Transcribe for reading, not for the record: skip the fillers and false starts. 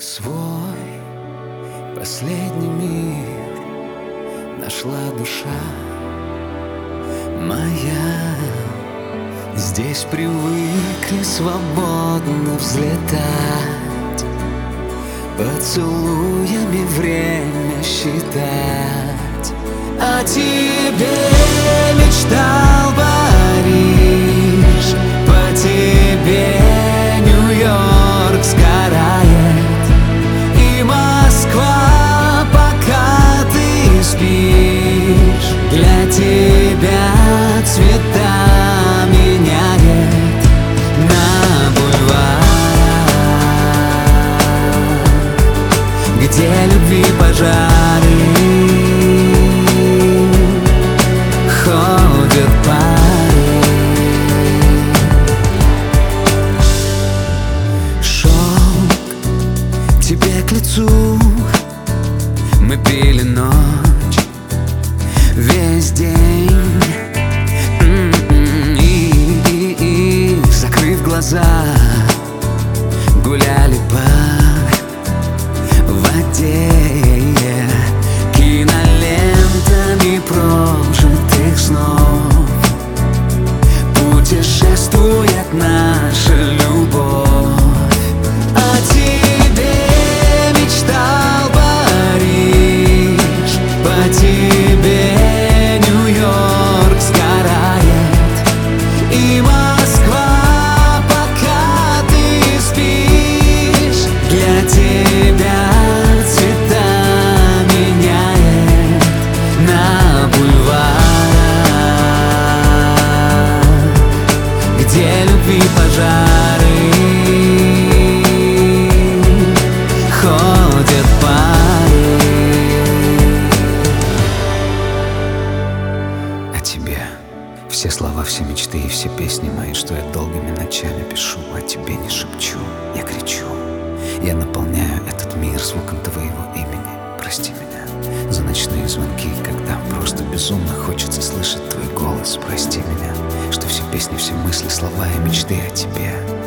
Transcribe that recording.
Свой последний мир нашла душа моя. Здесь привыкли свободно взлетать, поцелуями время считать. О тебе мечтал Париж, по тебе Нью-Йорк сгорает, и Москва, пока ты спишь, для тебя цвета меняет на бульварах, где любви пожары ходят пары. Шелк тебе к лицу, мы пили ночь весь день, и закрыв глаза, гуляли по воде кинолентами прожитых снов. Путешествует наша любовь. О тебе мечтал Париж, по тебе Нью-Йорк сгорает, и Москва, пока ты спишь, для тебя цвета меняет на бульварах, где любви пожары ходят пары. О тебе все слова, все мечты и все песни мои, что я долгими ночами пишу. О тебе не шепчу, я кричу. Я наполняю этот мир звуком твоего имени. Прости меня за ночные звонки, когда просто безумно хочется слышать твой голос. Прости меня, что все песни, все мысли, слова и мечты о тебе